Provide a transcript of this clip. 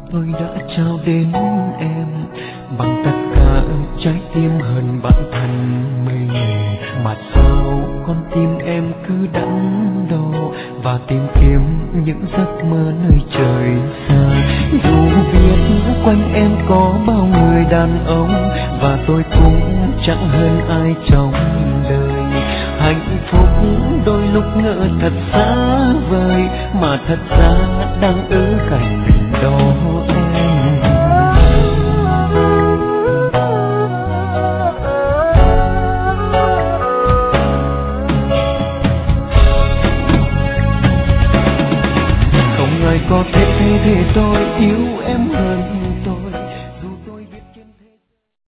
Tôi đã trao đến em bằng tất cả trái tim hơn bản thân mình, mà sao con tim em cứ đắn đo và tìm kiếm những giấc mơ nơi trời xa. Dù biết quanh em có bao người đàn ông và tôi cũng chẳng hơn ai trong đời, hạnh phúc đôi lúc ngỡ thật xa vời mà thật ra đang ở cạnh mình đó em. Không ai có thể thay thế tôi yêu em hơn